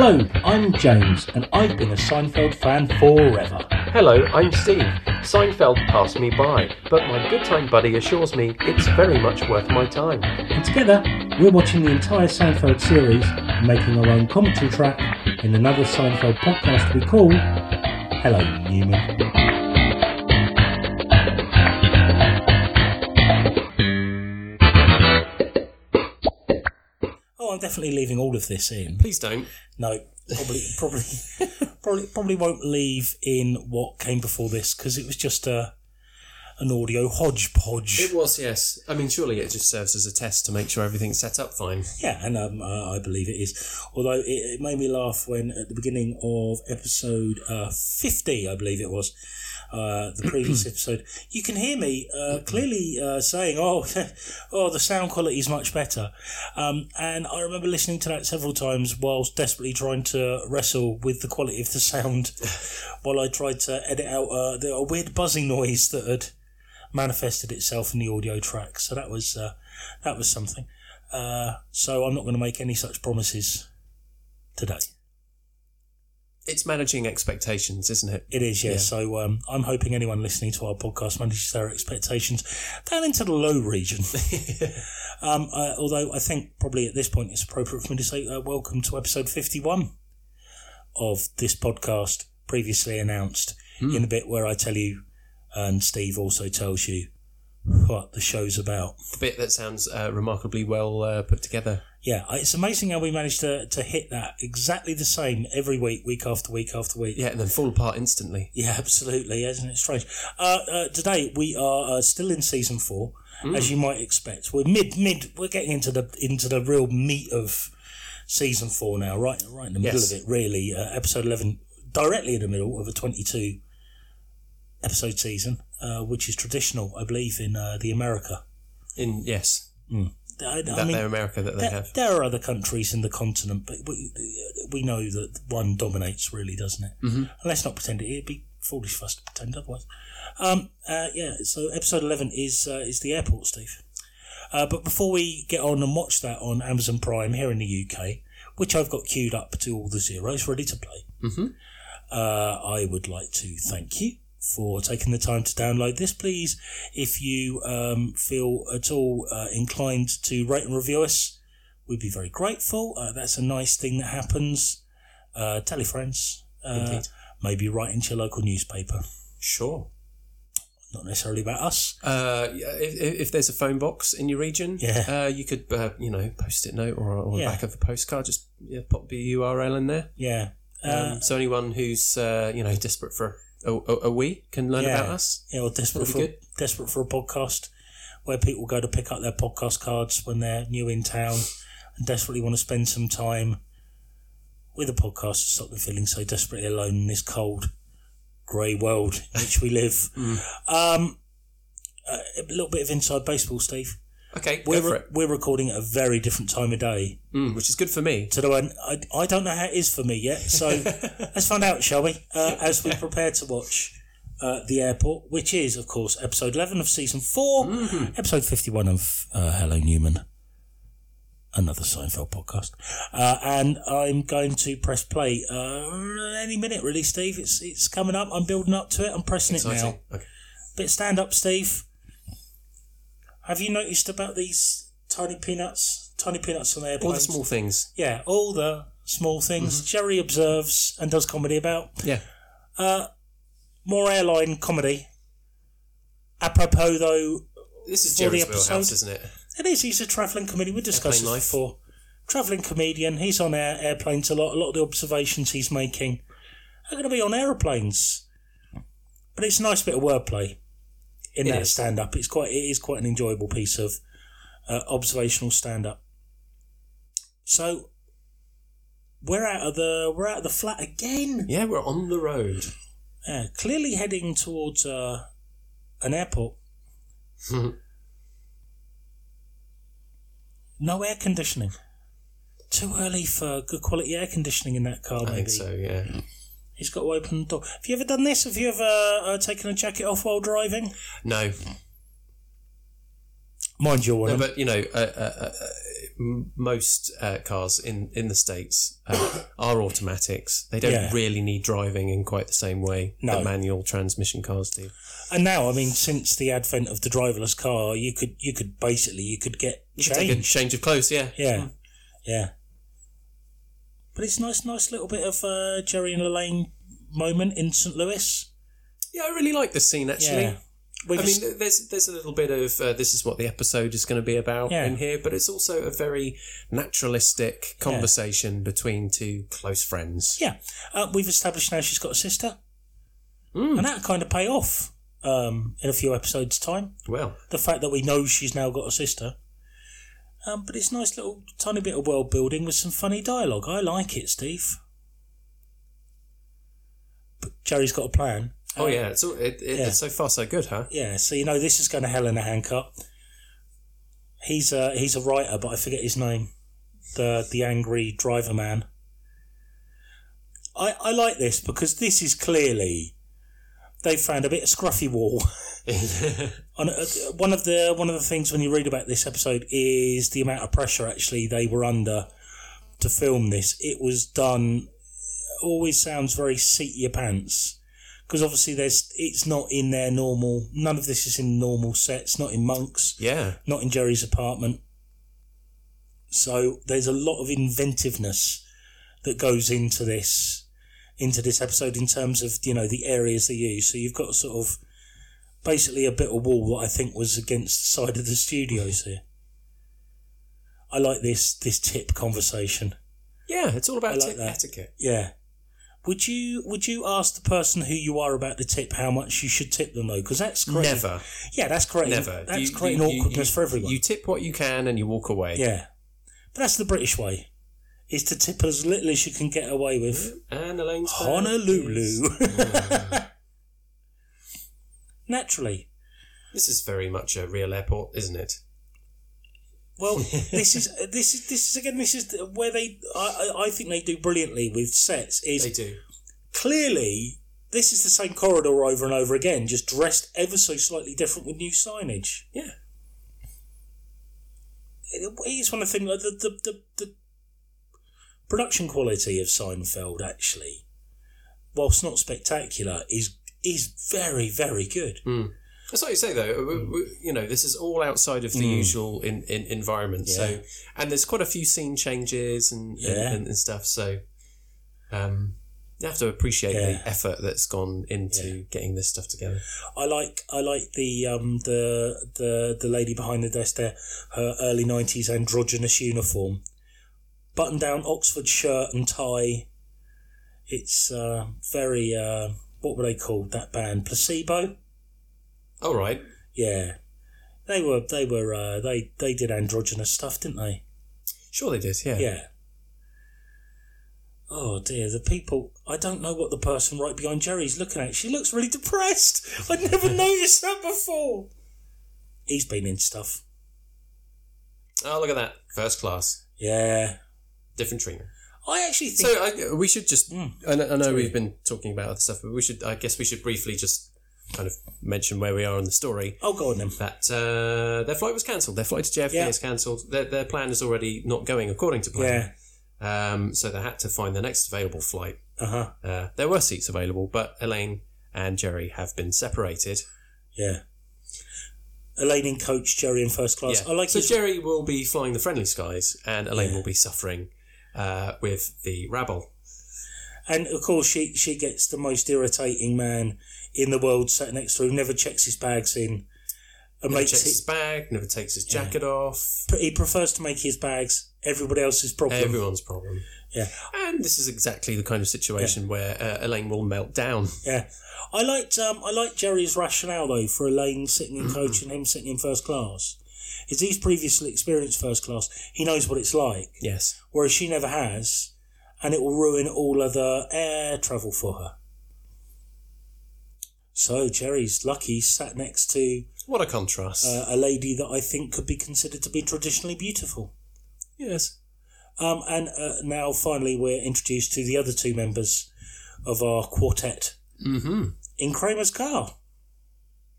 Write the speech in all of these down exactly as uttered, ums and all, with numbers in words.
Hello, I'm James, and I've been a Seinfeld fan forever. Hello, I'm Steve. Seinfeld passed me by, but my good time buddy assures me it's very much worth my time. And together, we're watching the entire Seinfeld series and making our own commentary track in another Seinfeld podcast we call Hello, Newman. Oh, I'm definitely leaving all of this in. Please don't. No, probably, probably, probably, probably won't leave in what came before this because it was just a an audio hodgepodge. It was, yes. I mean, surely it just serves as a test to make sure everything's set up fine. Yeah, and um, uh, I believe it is. Although it, it made me laugh when at the beginning of episode uh, fifty, I believe it was, uh, the previous episode, you can hear me uh, clearly uh, saying, "Oh, oh, the sound quality is much better." Um, and I remember listening to that several times whilst desperately trying to wrestle with the quality of the sound, while I tried to edit out uh, the, a weird buzzing noise that had manifested itself in the audio track. So that was uh, that was something. Uh, so I'm not going to make any such promises today. It's managing expectations, isn't it? It is, yes. Yeah. So um, I'm hoping anyone listening to our podcast manages their expectations down into the low region. um, uh, although I think probably at this point it's appropriate for me to say uh, welcome to episode fifty-one of this podcast, previously announced mm. in a bit where I tell you, and Steve also tells you what the show's about. The bit that sounds uh, remarkably well uh, put together. Yeah, it's amazing how we managed to, to hit that exactly the same every week, week after week after week. Yeah, and then fall apart instantly. Yeah, absolutely. Isn't it strange? Uh, uh, today we are uh, still in season four, mm. as you might expect. We're mid mid. We're getting into the into the real meat of season four now, right? Right in the middle yes. of it, really. Uh, episode eleven, directly in the middle of a twenty-two episode season, uh, which is traditional, I believe, in uh, the America. In yes, mm. I, I that mean, their America that they there, have. There are other countries in the continent, but we, we know that one dominates, really, doesn't it? Mm-hmm. And let's not pretend it. It'd be foolish for us to pretend otherwise. Um, uh, yeah. So episode eleven is uh, is the airport, Steve. Uh, but before we get on and watch that on Amazon Prime here in the U K, which I've got queued up to all the zeros, ready to play, mm-hmm. uh, I would like to thank you for taking the time to download this. Please, if you um, feel at all uh, inclined to rate and review us, we'd be very grateful. Uh, that's a nice thing that happens. Uh, tell your friends. Uh, maybe write into your local newspaper. Sure. Not necessarily about us. Uh, if, if there's a phone box in your region, yeah. uh, you could, uh, you know, post-it note or on yeah. the back of a postcard, just yeah, pop the U R L in there. Yeah. Uh, um, so anyone who's, uh, you know, desperate for a, a, a wee can learn yeah. about us. Yeah, or desperate for, good. desperate for a podcast where people go to pick up their podcast cards when they're new in town and desperately want to spend some time with a podcast to stop them feeling so desperately alone in this cold, grey world in which we live. mm. Um, a little bit of inside baseball, Steve. Okay, we're go for re- it. We're recording at a very different time of day, mm, which is good for me. To the one I, I don't know how it is for me yet. So let's find out, shall we? Uh, as we prepare to watch uh, The Airport, which is, of course, episode eleven of season four, mm-hmm. episode fifty-one of uh, Hello Newman, another Seinfeld podcast. Uh, and I'm going to press play uh, any minute, really, Steve. It's it's coming up. I'm building up to it. I'm pressing Exciting. it now. Okay. Bit stand up, Steve. Have you noticed about these tiny peanuts? Tiny peanuts on airplanes? All the small things. Yeah, all the small things. Mm-hmm. Jerry observes and does comedy about. Yeah. Uh, more airline comedy. Apropos, though, this is for Jerry's the episode, wheelhouse, isn't it? It is. He's a travelling comedian. We discussed this before. Travelling comedian. He's on air, airplanes a lot. A lot of the observations he's making are going to be on aeroplanes. But it's a nice bit of wordplay in it that is. stand-up. It's quite. It is quite an enjoyable piece of uh, observational stand-up. So we're out of the we're out of the flat again. Yeah, we're on the road. Yeah, clearly heading towards uh, an airport. No air conditioning. Too early for good quality air conditioning in that car, maybe. I think so, yeah. He's got to open the door. Have you ever done this? Have you ever uh, taken a jacket off while driving? No. Mind you, one. No, but, you know, uh, uh, uh, m- most uh, cars in, in the States uh, are automatics. They don't Yeah. really need driving in quite the same way No. that manual transmission cars do. And now, I mean, since the advent of the driverless car, you could you could basically you could get You can take a change. change of clothes, yeah. Yeah, yeah. But it's nice, nice little bit of uh, Jerry and Elaine moment in Saint Louis. Yeah, I really like this scene, actually. Yeah. We've I mean, th- there's there's a little bit of uh, this is what the episode is going to be about Yeah. in here, but it's also a very naturalistic conversation between two close friends. yeah, uh, we've established now she's got a sister, Mm. and that'll kind of pay off um, in a few episodes' time. Well, The fact that we know she's now got a sister. Um, but it's a nice little tiny bit of world building with some funny dialogue. I like it, Steve. But Jerry's got a plan. oh yeah, it's all, it, it, yeah. it's so far so good, huh? Yeah, so you know this is going to hell in a handcup. He's a he's a writer, but I forget his name. The the angry driver man. I I like this because this is clearly they found a bit of scruffy wall. On, uh, one of the one of the things when you read about this episode is the amount of pressure actually they were under to film this. It was done. Always sounds very seat your pants. Because obviously there's, it's not in their normal. None of this is in normal sets. Not in Monk's. Yeah. Not in Jerry's apartment. So there's a lot of inventiveness that goes into this, into this episode in terms of you know the areas they use. So you've got sort of basically a bit of wall that I think was against the side of the studios here. I like this this tip conversation. Yeah, it's all about I like tip that. etiquette. Yeah. Would you would you ask the person who you are about the tip how much you should tip them though? Because that's creating, Never. Yeah, that's creating Never. that's You- creating you- you- awkwardness you- for everyone. You tip what you can and you walk away. Yeah, but that's the British way. Is to tip as little as you can get away with. And Elaine's bag Honolulu. is- Naturally. This is very much a real airport, isn't it? Well, this is this is this is again this is where they I I I think they do brilliantly with sets. Is They do. clearly this is the same corridor over and over again, just dressed ever so slightly different with new signage. Yeah. It is one of the things like the, the, the, the production quality of Seinfeld actually, whilst not spectacular, is is very, very good. Mm. That's what you say, though. We, we, you know, this is all outside of the Mm. usual in, in environment. Yeah. So, and there's quite a few scene changes and Yeah. and, and stuff. So, um, you have to appreciate Yeah. the effort that's gone into Yeah. getting this stuff together. I like I like the um the the the lady behind the desk there, her early nineties androgynous uniform, button down Oxford shirt and tie. It's uh, very uh, what were they called? That band Placebo. All right. Yeah, they were they were uh, they they did androgynous stuff, didn't they? Sure, they did. Yeah. Yeah. Oh dear, the people. I don't know what the person right behind Jerry's looking at. She looks really depressed. I'd never noticed that before. He's been in stuff. Oh, look at that. First class. Yeah. Different treatment. I actually think. So I, we should just. Mm. I know, I know Sorry. we've been talking about other stuff, but we should. I guess we should briefly just kind of mention where we are in the story. Oh, go on then. That uh, their flight was cancelled. Their flight to J F K Yeah. is cancelled. Their their plan is already not going according to plan. Yeah. Um, so they had to find the next available flight. Uh huh. Uh, there were seats available, but Elaine and Jerry have been separated. Yeah. Elaine in coach, Jerry in first class. Yeah. I like so his. Jerry will be flying the friendly skies, and Elaine Yeah. will be suffering uh, with the rabble. And of course, she she gets the most irritating man in the world sat next to her, who never checks his bags in. And Never makes checks it, his bag, never takes his jacket off. he prefers to make his bags everybody else's problem. Everyone's problem. Yeah. And this is exactly the kind of situation where uh, Elaine will melt down. Yeah, I liked um, I liked Jerry's rationale though for Elaine sitting in coach and him sitting in first class. Is he's previously experienced first class, he knows what it's like, Yes. whereas she never has, and it will ruin all other air travel for her. So Jerry's lucky he's sat next to What a contrast. uh, a lady that I think could be considered to be traditionally beautiful. yes. Um, and uh, now finally we're introduced to the other two members of our quartet Mm-hmm. in Kramer's car.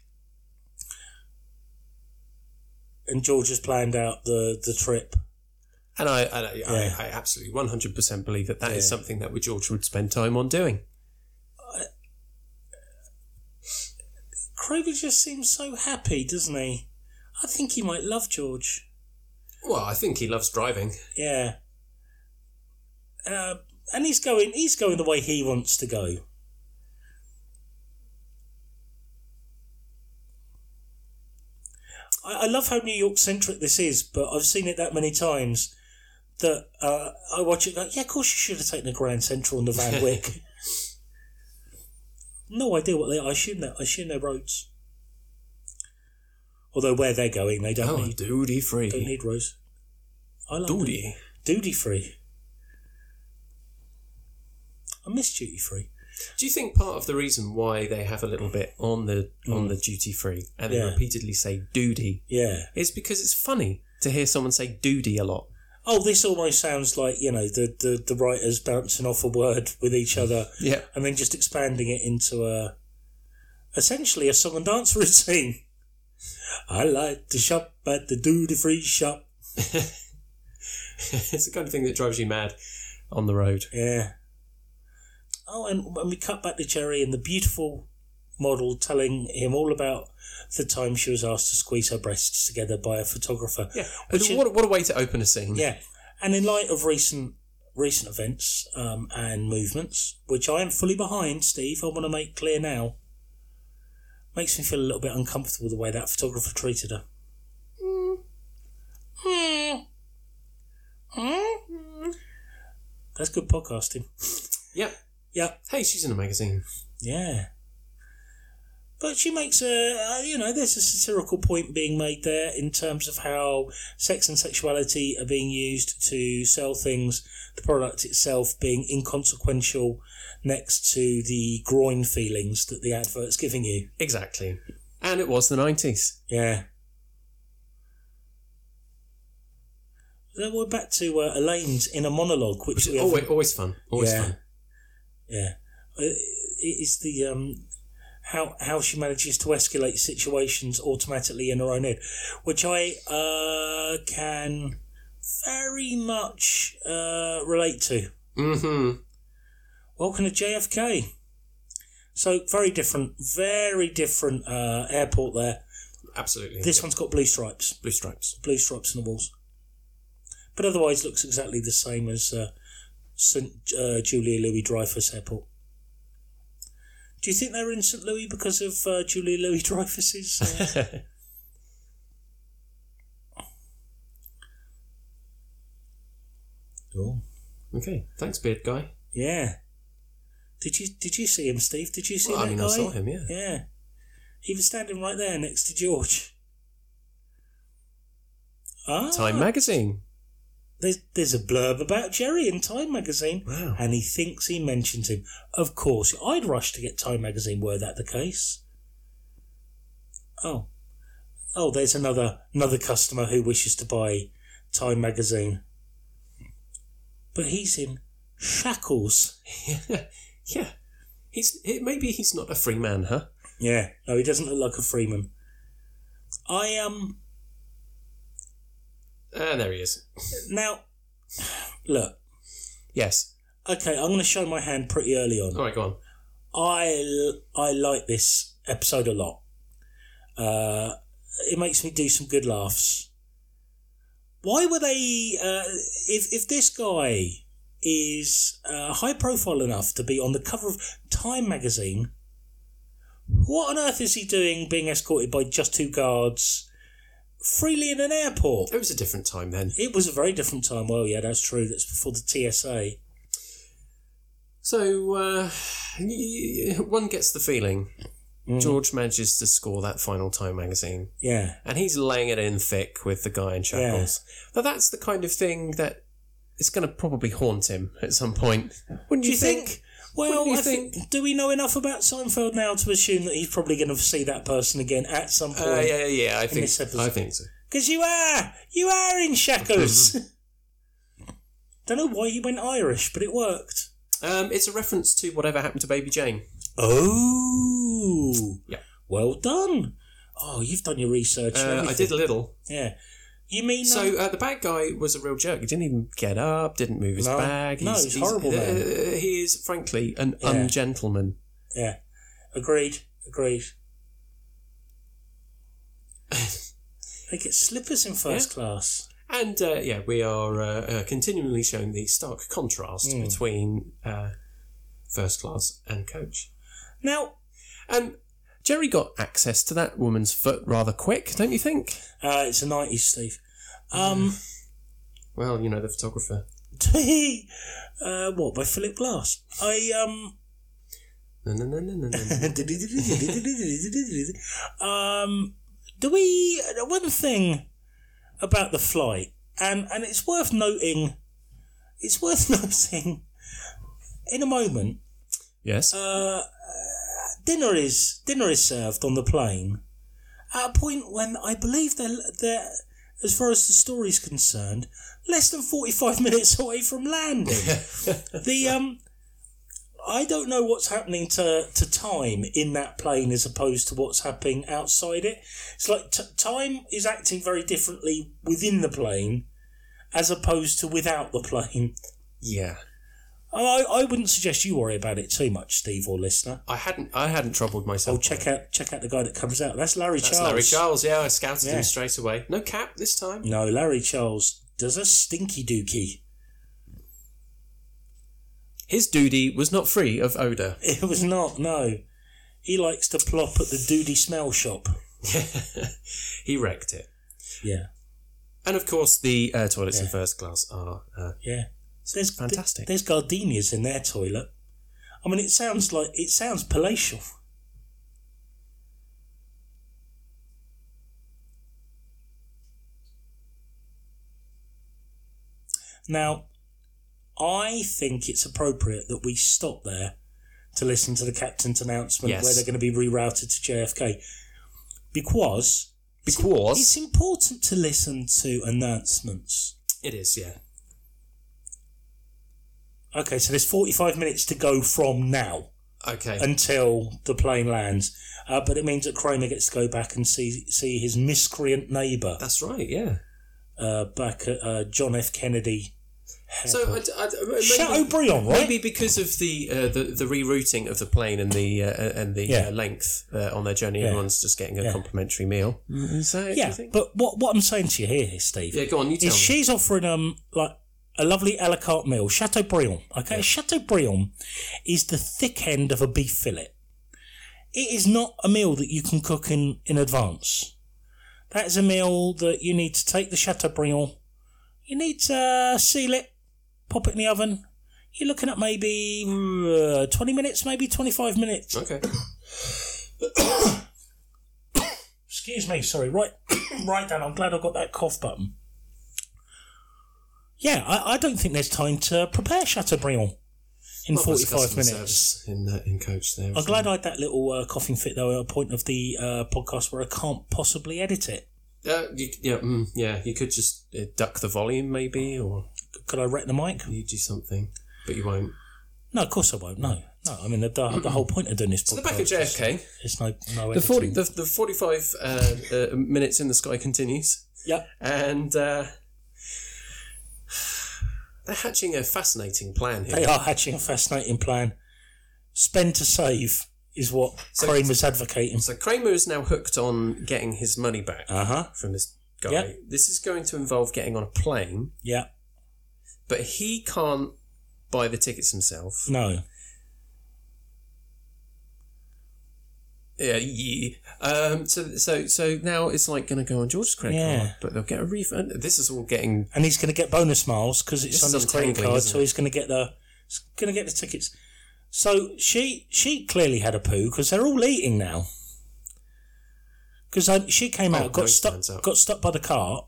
And George has planned out the, the trip. And I, I, Yeah. I, I absolutely one hundred percent believe that that Yeah. is something that George would spend time on doing. Craven just seems so happy, doesn't he? I think he might love George. Well, I think he loves driving. Yeah. Uh, and he's going he's going the way he wants to go. I, I love how New York centric this is, but I've seen it that many times that uh, I watch it go, yeah, of course you should have taken the Grand Central and the Van Wyck. No idea what they are. I assume that I assume they're roads. Although where they're going, they don't Oh, need duty free. don't need roads. I like Duty. duty free. I miss duty free. Do you think part of the reason why they have a little bit on the on the duty free and they Yeah. repeatedly say duty Yeah. is because it's funny to hear someone say duty a lot? Oh, this almost sounds like, you know, the, the, the writers bouncing off a word with each other Yeah. and then just expanding it into a essentially a song and dance routine. I like to shop at the duty free shop. It's the kind of thing that drives you mad on the road. Yeah. Oh, and when we cut back to Jerry and the beautiful model telling him all about the time she was asked to squeeze her breasts together by a photographer. Yeah. Which what, what a way to open a scene. Yeah. And in light of recent recent events um, and movements, which I am fully behind, Steve, I want to make clear now, makes me feel a little bit uncomfortable the way that photographer treated her. Mm. Mm. Mm. That's good podcasting. Yep. Yep. Hey, she's in a magazine. Yeah. But she makes a, uh, you know, there's a satirical point being made there in terms of how sex and sexuality are being used to sell things, the product itself being inconsequential next to the groin feelings that the advert's giving you. Exactly. And it was the nineties. Yeah. Then we're back to uh, Elaine's inner monologue, which, Which is we always, haven't- always fun. Always Yeah. fun. Yeah. Uh, It is the um, how how she manages to escalate situations automatically in her own head, which I uh, can very much uh, relate to. Mm-hmm. Welcome to J F K. So very different, very different uh, airport there. Absolutely. This one's got blue stripes, Blue stripes. blue stripes on the walls, but otherwise looks exactly the same as uh, Saint uh, Julia Louis Dreyfus Airport. Do you think they were in Saint Louis because of uh, Julia Louis Dreyfus's? Uh... oh, Okay. Thanks, beard guy. yeah. Did you did you see him, Steve? Did you see Well, that I mean, guy? I saw him, yeah. Yeah, he was standing right there next to George. Ah, Time magazine. There's there's a blurb about Jerry in Time magazine, Wow. and he thinks he mentions him. Of course, I'd rush to get Time magazine were that the case. Oh, oh, there's another another customer who wishes to buy Time magazine, but he's in shackles. Yeah. He's he, maybe he's not a free man, huh? Yeah, no, he doesn't look like a freeman. I um Ah, there he is. now look. Yes. Okay, I'm going to show my hand pretty early on. All right, go on. I, I like this episode a lot. Uh, it makes me do some good laughs. Why were they... Uh, if, if this guy is uh, high profile enough to be on the cover of Time magazine, what on earth is he doing being escorted by just two guards freely in an airport? It was a different time then. It was a very different time. Well, yeah, that's true. That's before the T S A. So, uh, y- y- one gets the feeling Mm. George manages to score that final Time magazine. Yeah. And he's laying it in thick with the guy in shackles. But that's the kind of thing that is going to probably haunt him at some point. Wouldn't Do you, you think? think? Well, Wouldn't you I think, do we know enough about Seinfeld now to assume that he's probably going to see that person again at some point? Uh, yeah, yeah, I think, this episode. I think so. Because you are! You are in shackles! Don't know why he went Irish, but it worked. Um, it's a reference to whatever happened to Baby Jane. Oh! Yeah. Well done. Oh, you've done your research. and Uh, I everything. did a little. Yeah. You mean So um, uh, the bad guy was a real jerk. He didn't even get up, didn't move his No. bag. No, he's horrible, man. Uh, he is, frankly, an Yeah. ungentleman. Yeah, agreed, agreed. They get slippers in first Yeah. class. And, uh, yeah, we are uh, uh, continually showing the stark contrast Mm. between uh, first class and coach. Now, And Jerry got access to that woman's foot rather quick, don't you think? uh, it's the nineties, Steve. Um, Well, you know, the photographer. uh, what, by Philip Glass? I, um... No, no, no, no, no, no. um, do we... One thing about the flight, and, and it's worth noting, it's worth noting, in a moment, Yes. uh, dinner is dinner is served on the plane at a point when I believe they're, they're, as far as the story's concerned, less than forty-five minutes away from landing. the um, I don't know what's happening to, to time in that plane as opposed to what's happening outside it. It's like t- time is acting very differently within the plane as opposed to without the plane. Yeah. I, I wouldn't suggest you worry about it too much, Steve or listener. I hadn't I hadn't troubled myself. Oh, check out check out the guy that comes out. That's Larry That's Charles. Larry Charles, yeah, I scouted Yeah. him straight away. No cap this time. No, Larry Charles does a stinky dookie. His duty was not free of odour. It was not, no. He likes to plop at the doody smell shop. He wrecked it. Yeah, And of course, the uh, toilets in Yeah. first class are. Uh, yeah. So there's Fantastic. There's gardenias in their toilet. I mean, it sounds like it sounds palatial. Now, I think it's appropriate that we stop there to listen to the captain's announcement Yes. where they're going to be rerouted to J F K, because because it's important to listen to announcements. it is, yeah. Okay, so there's forty-five minutes to go from now Okay. until the plane lands, uh, but it means that Kramer gets to go back and see see his miscreant neighbour That's right, yeah. uh, back at uh, John F. Kennedy. So, I, Airport. I, maybe, Chateaubriand, right? maybe because of the, uh, the the rerouting of the plane and the uh, and the Yeah. uh, length uh, on their journey, Yeah. everyone's just getting a Yeah. complimentary meal. Is that it, do Yeah, you think? but what what I'm saying to you here, Steve, Yeah, go on, you tell is me. she's offering um like a lovely a la carte meal, Chateaubriand. Okay, Chateaubriand is the thick end of a beef fillet. It is not a meal that you can cook in, in advance. That is a meal that you need to take the Chateaubriand. You need to uh, seal it, pop it in the oven. You're looking at maybe uh, twenty minutes, maybe twenty-five minutes. Okay. Excuse me, sorry. Right, right down. I'm glad I got that cough button. Yeah, I, I don't think there's time to prepare Chateaubriand in Well, there's forty-five customer minutes. service in uh, in coach there. I'm glad I had that little uh, coughing fit, though, at a point of the uh, podcast where I can't possibly edit it. Uh, you, yeah, mm, yeah. You could just uh, duck the volume, maybe, or Could I wreck the mic? you do something, but you won't. No, of course I won't. No, no. I mean, the, the, the whole point of doing this podcast So the back of J F K. is no, no The forty, editing. the, the forty-five uh, uh, minutes in the sky continues, Yeah. and uh, they're hatching a fascinating plan here. They are hatching a fascinating plan. Spend to save is what So- Kramer's advocating. So Kramer is now hooked on getting his money back Uh-huh. from this guy. Yep. This is going to involve getting on a plane, Yeah. but he can't buy the tickets himself. No. Yeah, yeah. Um, so, so, so now it's like going to go on George's credit Yeah. card, but they'll get a refund. This is all getting. And he's going to get bonus miles because it's This on is his credit untangling, card, isn't so it? he's going to get the he's going to get the tickets. So she she clearly had a poo because they're all eating now. Because she came Oh, out, got nose stuck, turns up. got stuck by the cart.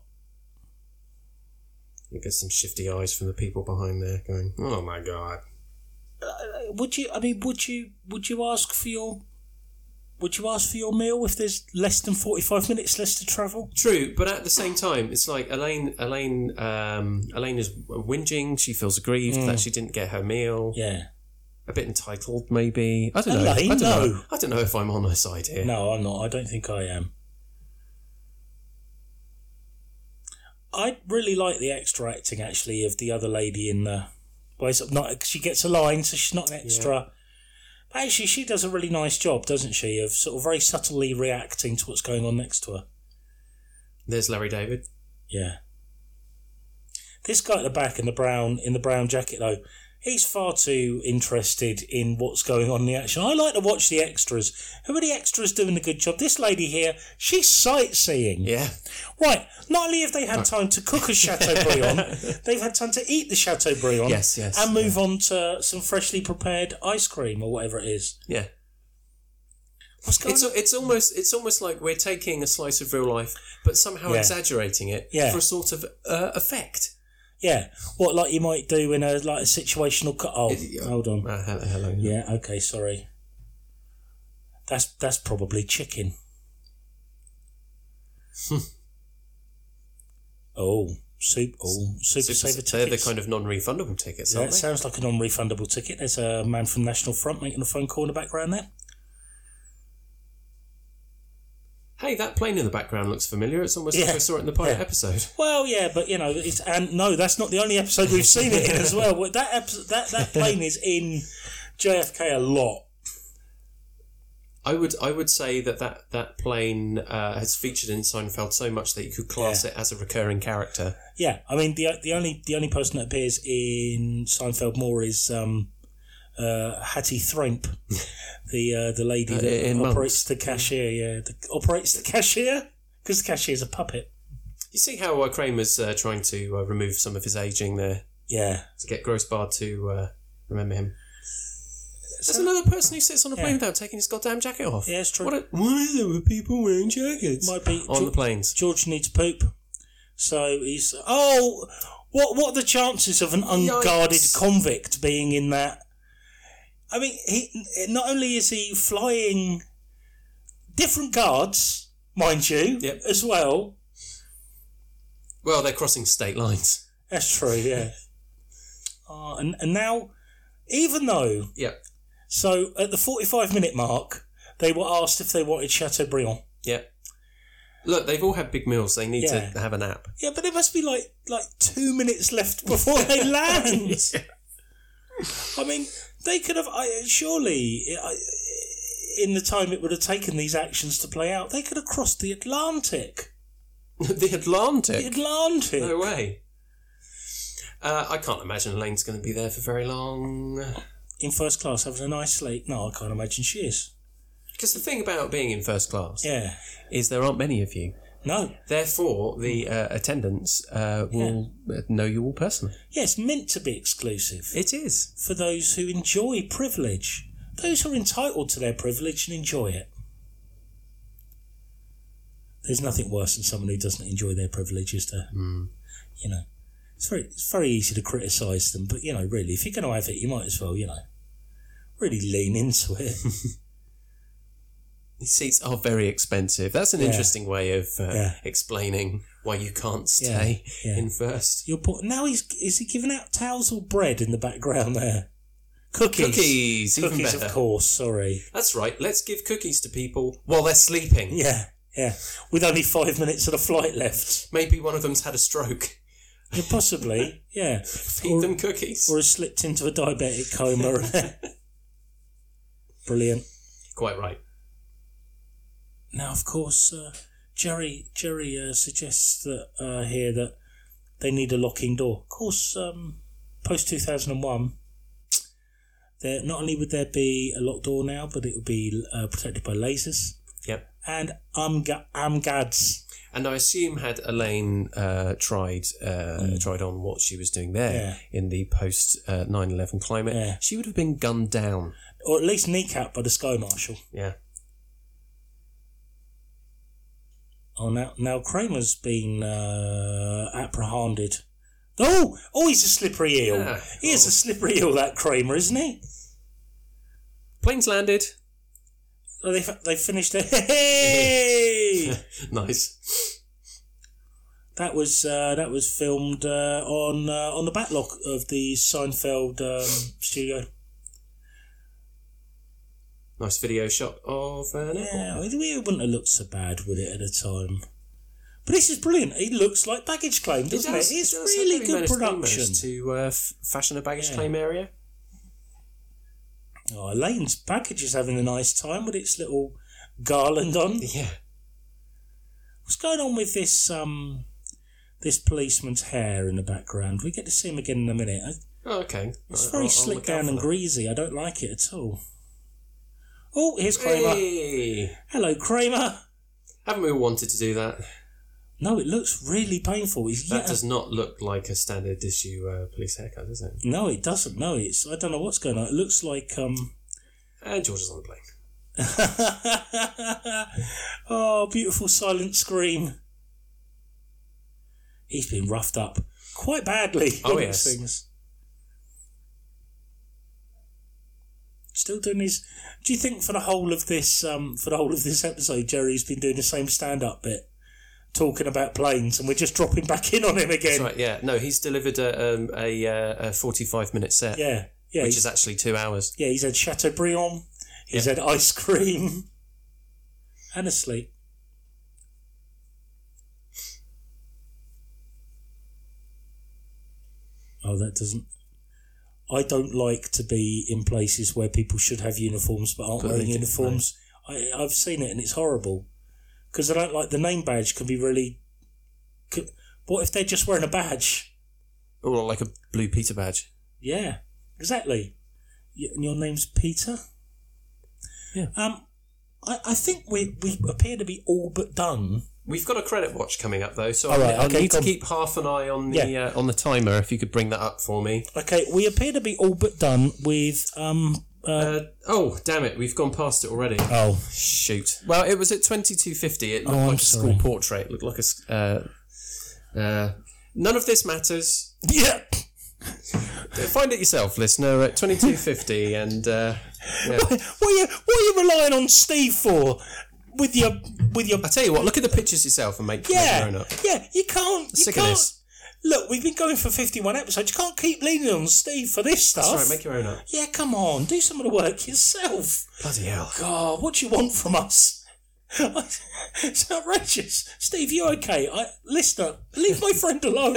You get some shifty eyes from the people behind there, going, "Oh my god!" Uh, Would you? I mean, would you? Would you ask for your? Would you ask for your meal if there's less than forty-five minutes less to travel? True, but at the same time, it's like Elaine. Elaine. Um, Elaine is whinging. She feels aggrieved that she didn't get her meal. Yeah. A bit entitled, maybe. I don't know. Elaine, I don't no. know. I don't know if I'm on her side here. No, I'm not. I don't think I am. I really like the extra acting, actually, of the other lady in the... Well, it's not, she gets a line, so she's not an extra. Yeah. But actually, she does a really nice job, doesn't she, of sort of very subtly reacting to what's going on next to her. There's Larry David. Yeah. This guy at the back in the brown in the brown jacket, though, he's far too interested in what's going on in the action. I like to watch the extras. Who are the extras doing a good job? This lady here, she's sightseeing. Yeah. Right. Not only have they had time to cook a Chateaubriand, they've had time to eat the Chateaubriand. Yes, yes. And move yeah. on to some freshly prepared ice cream or whatever it is. Yeah. What's going it's, on? It's almost it's almost like we're taking a slice of real life, but somehow Yeah. exaggerating it Yeah. for a sort of uh, effect. Yeah, what like you might do in a like a situational cut. Oh, It- hold on. Uh, hello, hello. Yeah, okay, sorry. That's that's probably chicken. oh, soup. Oh, super, Super, saver they're tickets. the kind of non-refundable tickets, Yeah, aren't it they? sounds like a non-refundable ticket. There's a man from National Front making a phone call in the background there. Hey, that plane in the background looks familiar. It's almost Yeah. like I saw it in the pilot Yeah. episode. Well, yeah, but you know, it's and no, that's not the only episode we've seen it in as well. Well, That episode, that that plane is in J F K a lot. I would I would say that that, that plane uh, has featured in Seinfeld so much that you could class Yeah. it as a recurring character. Yeah, I mean the the only the only person that appears in Seinfeld more is um, uh, Hattie Thramp, the uh, the lady Uh, that in operates Monks. the cashier. Yeah, the, operates the cashier because the cashier's a puppet. You see how uh, Kramer's uh, trying to uh, remove some of his aging there Yeah, to get Grossbard to uh, remember him. There's So- another person who sits on a plane Yeah. without taking his goddamn jacket off. Yeah, it's true. What, a, why is there with people wearing jackets might be on Ge- the planes? George needs poop, so he's oh, what what are the chances of an unguarded Yikes. convict being in that? I mean, he not only is he flying different guards, mind you, Yep. as well. Well, they're crossing state lines. That's true, yeah. Uh, and and now, even though, Yep. so at the forty-five minute mark, they were asked if they wanted Chateaubriand. Yep. Look, they've all had big meals. They need Yeah. to have a nap. Yeah, but there must be like like two minutes left before they land. I mean, they could have I, surely, I, in the time it would have taken these actions to play out, they could have crossed the Atlantic. The Atlantic? The Atlantic. No way. Uh, I can't imagine Elaine's going to be there for very long. In first class, having a nice sleep. No, I can't imagine she is. Because the thing about being in first class Yeah. is there aren't many of you. No. Therefore, the uh, attendants uh, will uh know you all personally. Yeah, it's meant to be exclusive. It is. For those who enjoy privilege. Those who are entitled to their privilege and enjoy it. There's nothing worse than someone who doesn't enjoy their privilege, is there? Mm. You know, it's very it's very easy to criticise them, but, you know, really, if you're going to have it, you might as well, you know, really lean into it. These seats are very expensive. That's an Yeah. interesting way of uh, Yeah. explaining why you can't stay Yeah. in first. You're put, now he's is he giving out towels or bread in the background there? Cookies. Cookies, even Cookies, better. of course, sorry. That's right. Let's give cookies to people while they're sleeping. Yeah, yeah. With only five minutes of the flight left. Maybe one of them's had a stroke. Yeah, possibly, yeah. Feed Or- them cookies. Or has slipped into a diabetic coma. Brilliant. Quite right. Now, of course, uh, Jerry Jerry uh, suggests that uh, here that they need a locking door. Of course, um, post two thousand one, there not only would there be a locked door now, but it would be uh, protected by lasers Yep. and Amga- Amgads. And I assume had Elaine uh, tried uh, tried on what she was doing there Yeah. in the post uh, nine eleven climate, Yeah. she would have been gunned down. Or at least kneecapped by the Sky Marshal. Yeah. Oh, now, now Kramer's been uh, apprehended. Oh, oh, he's a slippery eel. Yeah. He is Oh. a slippery eel, that Kramer, isn't he? Plane's landed. Oh, they they finished it. Hey! Nice. That was uh, that was filmed uh, on uh, on the backlog of the Seinfeld um, studio. Nice video shot of an airport. Yeah, it wouldn't have looked so bad, would it, at the time? But this is brilliant. It looks like baggage claim, doesn't it? does, it? It's it does really have good managed- production. to uh, f- fashion a baggage Yeah. claim area. Oh, Elaine's package is having a nice time with its little garland on. Yeah. What's going on with this um, this policeman's hair in the background? We get to see him again in a minute. I, Oh, okay. it's I'll- very I'll slick look out down for and that. greasy. I don't like it at all. Oh, here's Kramer. Hey! Hello, Kramer. Haven't we all wanted to do that? No, it looks really painful. He's That yet does not look like a standard issue uh, police haircut, does it? No, it doesn't. No, it's. I don't know what's going on. It looks like um. And George is on the plane. Oh, beautiful silent scream. He's been roughed up quite badly. Oh, on yes. these things. Still doing his. Do you think for the whole of this um for the whole of this episode, Jerry's been doing the same stand-up bit, talking about planes, and we're just dropping back in on him again? That's right, yeah. No, he's delivered a, um, a, uh, a forty-five minute set, Yeah, yeah. which he's- is actually two hours. Yeah, he's had Chateaubriand, he's Yeah. had ice cream, and a sleep. Oh, that doesn't... I don't like to be in places where people should have uniforms but aren't But they wearing don't, uniforms. I, I've seen it and it's horrible. Because I don't like the name badge can be really... c- What if they're just wearing a badge? Or like a blue Peter badge. Yeah, exactly. Y- And your name's Peter? Yeah. Um, I, I think we, we appear to be all but done. We've got a credit watch coming up though, so All I, right, I okay, need to come- keep half an eye on the Yeah. uh, on the timer. If you could bring that up for me. Okay, we appear to be all but done with... um. Uh, Uh, oh, damn it! We've gone past it already. oh, Shoot. Well, it was at twenty-two fifty. It looked Oh, I'm like a sorry. school portrait. It looked like a. s- Uh, uh, none of this matters. yeah. Find it yourself, listener. At twenty-two fifty, and uh, yeah. What are you what are you relying on Steve for? With your with your I tell you what. Look at the pictures yourself and make, make your yeah own up. yeah you can't you Sick of can't this. look. We've been going for fifty-one episodes. You can't keep leaning on Steve for this stuff. That's right. Make your own up. Yeah, come on, do some of the work yourself. Bloody hell. God, what do you want from us? It's outrageous. Steve, you okay? I listener, leave my friend alone.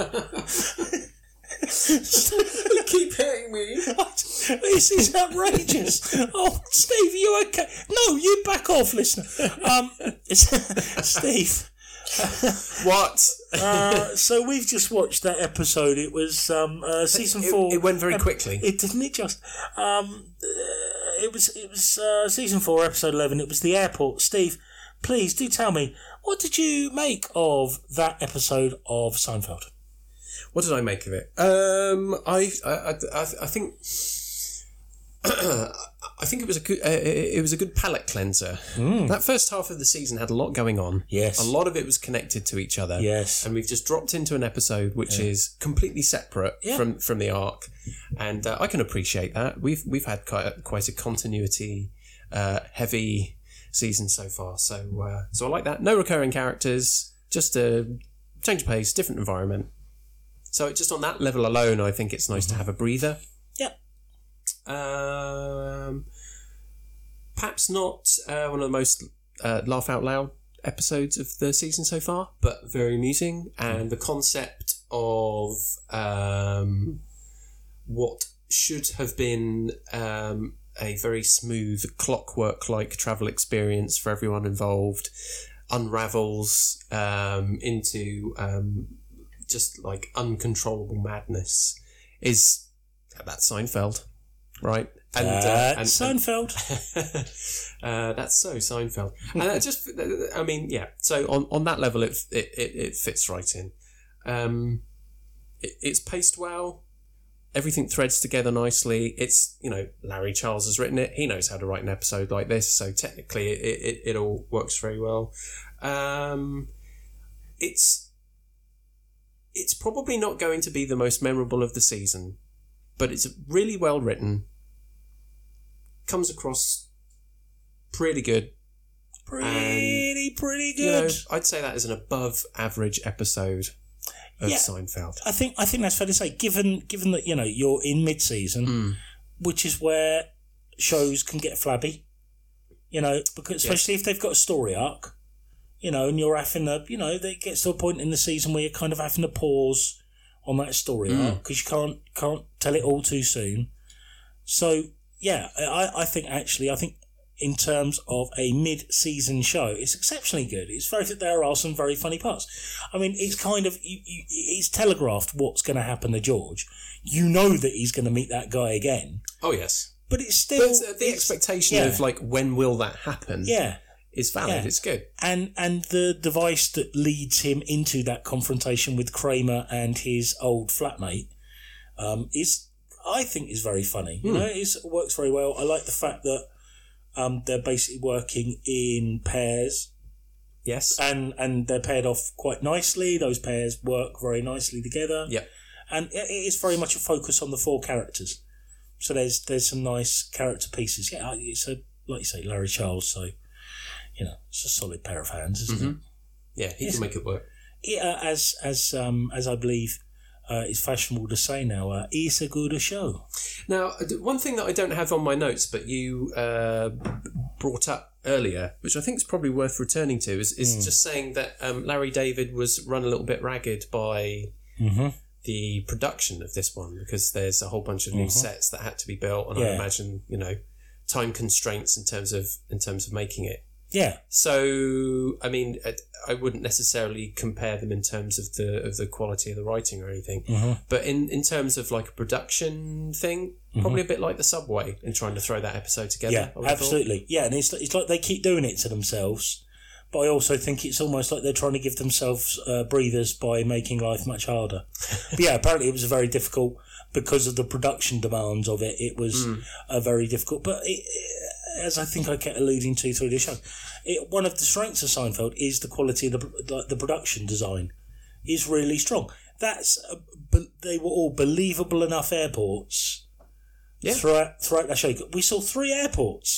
You keep hitting me. This is outrageous. Oh, Steve, you okay? No, you back off, listener. Um, Steve. What? Uh, so we've just watched that episode. It was um, uh, season It- four. it went very ep- quickly. It didn't. It just. Um, uh, it was. It was uh, season four, episode eleven. It was the airport. Steve, please do tell me, what did you make of that episode of Seinfeld? What did I make of it? Um, I, I, I, I think, I think it was a good, uh, it was a good palate cleanser. That first half of the season had a lot going on. Yes. A lot of it was connected to each other. Yes. And we've just dropped into an episode which is completely separate Yeah. from, from the arc, and uh, I can appreciate that. We've we've had quite a, quite a continuity uh, heavy season so far, so uh, so I like that. No recurring characters, just a change of pace, different environment. So just on that level alone, I think it's nice to have a breather. Yeah. Um, perhaps not uh, one of the most uh, laugh out loud episodes of the season so far, but very amusing. And the concept of um, what should have been um, a very smooth clockwork-like travel experience for everyone involved unravels um, into um, just like uncontrollable madness is that's Seinfeld, right? And, Uh, and, Seinfeld. uh, that's so Seinfeld, and that just, I mean, yeah. So on, on that level, it it, it, it fits right in. Um, it, it's paced well. Everything threads together nicely. It's, you know, Larry Charles has written it. He knows how to write an episode like this, so technically it it, it all works very well. Um, it's it's probably not going to be the most memorable of the season, but it's really well written. Comes across pretty good. Pretty, pretty good. You know, I'd say that is an above average episode of Yeah. Seinfeld. I think I think that's fair to say. Given given that you know you're in mid season, Mm. which is where shows can get flabby. You know, because especially if they've got a story arc. you know, and you're having to, you know, it gets to a point in the season where you're kind of having to pause on that story Mm. arc because you can't can't tell it all too soon. So yeah, I, I think actually I think in terms of a mid-season show, it's exceptionally good. It's very there are some very funny parts. I mean, it's kind of you, you, it's telegraphed what's going to happen to George. You know that he's going to meet that guy again. Oh yes, but it's still but it's, uh, the it's, expectation yeah. of like when will that happen? Yeah. Is valid. Yeah. It's good. And and the device that leads him into that confrontation with Kramer and his old flatmate um, is, I think, is very funny. You Hmm. know, it's, it works very well. I like the fact that um, they're basically working in pairs. Yes. And and they're paired off quite nicely. Those pairs work very nicely together. Yeah. And it it is very much a focus on the four characters. So there's there's some nice character pieces. Yeah, it's a like you say, Larry Charles. So. You know, it's a solid pair of hands, isn't Mm-hmm. it? Yeah, he Yes. can make it work. Yeah, as as um as I believe uh, is fashionable to say now, uh, it's a good show. Now, one thing that I don't have on my notes, but you uh, brought up earlier, which I think is probably worth returning to, is, is Mm. just saying that um, Larry David was run a little bit ragged by Mm-hmm. the production of this one because there's a whole bunch of new Mhm. sets that had to be built, and I Yeah. imagine you know time constraints in terms of in terms of making it. Yeah, So, I mean, I, I wouldn't necessarily compare them in terms of the of the quality of the writing or anything, mm-hmm. but in, in terms of like a production thing, probably a bit like the Subway in trying to throw that episode together. yeah, I would have thought. absolutely. Yeah, and it's it's like they keep doing it to themselves, but I also think it's almost like they're trying to give themselves uh, breathers by making life much harder. But yeah, apparently it was very difficult because of the production demands of it. It was Mm. uh, very difficult, but it, as I think I kept alluding to through the show, it, one of the strengths of Seinfeld is the quality of the, the, the production design is really strong. That's uh, be- they were all believable enough airports Yeah. throughout throughout that show. We saw three airports,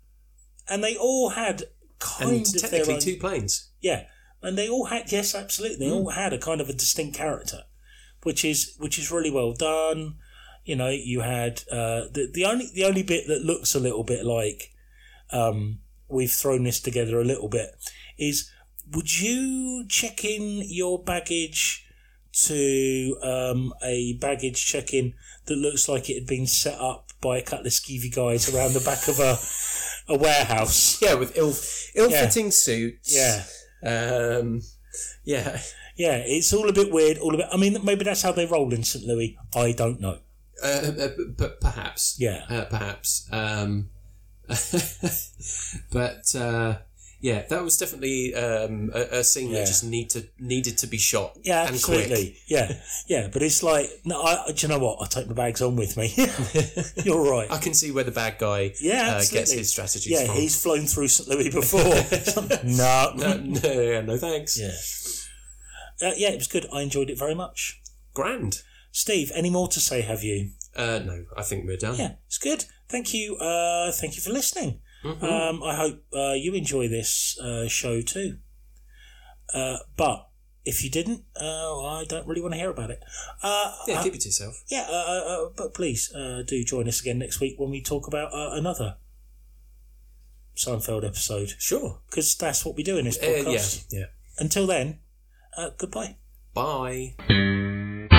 and they all had kind And of their technically own, two planes. yeah, and they all had yes, absolutely, they Mm. all had a kind of a distinct character, which is which is really well done. You know, you had uh, the the only the only bit that looks a little bit like um, we've thrown this together a little bit is would you check in your baggage to um, a baggage check-in that looks like it had been set up by a couple of skeevy guys around the back of a a warehouse? Yeah, with ill ill-fitting suits. Yeah. Um, yeah. Yeah, it's all a bit weird, all a bit... I mean, maybe that's how they roll in Saint Louis. I don't know. Uh, uh, but perhaps. Yeah. Uh, perhaps. Um, but uh, yeah, that was definitely um, a, a scene Yeah. that just need to needed to be shot. Yeah, and absolutely. quick. Yeah, yeah, but it's like, no, I, do you know what? I take my bags on with me. You're right. I can see where the bad guy Yeah, uh, absolutely. gets his strategies Yeah, from. he's flown through Saint Louis before. no. no, no, yeah, no thanks. Yeah. Uh, yeah, it was good. I enjoyed it very much. Grand. Steve, any more to say, have you? Uh, no, I think we're done. Yeah, it's good. Thank you. Uh, thank you for listening. Mhm. Um, I hope uh, you enjoy this uh, show too. Uh, but if you didn't, uh, I don't really want to hear about it. Uh, Yeah, uh, keep it to yourself. yeah, uh, uh, but please uh, do join us again next week when we talk about uh, another Seinfeld episode, Sure. because that's what we do in this Uh, podcast. yeah, yeah. Until then, uh, goodbye. Bye.